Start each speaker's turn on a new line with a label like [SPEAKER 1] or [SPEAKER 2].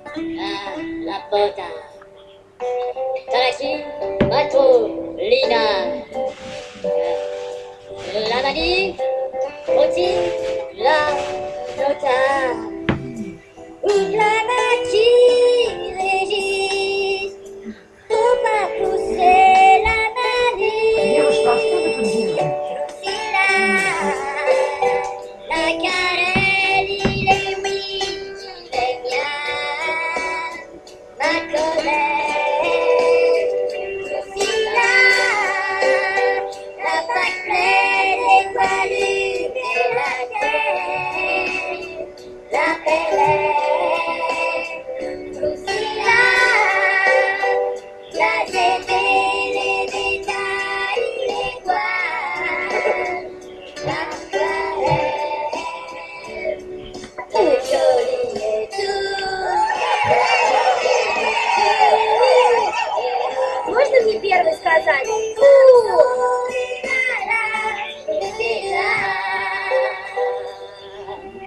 [SPEAKER 1] La Pota, Tarashi, Mato, Lina, Lamani, Oti, La Tota, Oulamaki, Régis, pour pas pousser la manie, la carèle, il est oui, il est bien, ma colère, la fac pleine des poilus et la terre, la belle aussi la zébé, les détails, les voiles, la toilette, tout joli et tout. Можно мне первый сказать? Фу!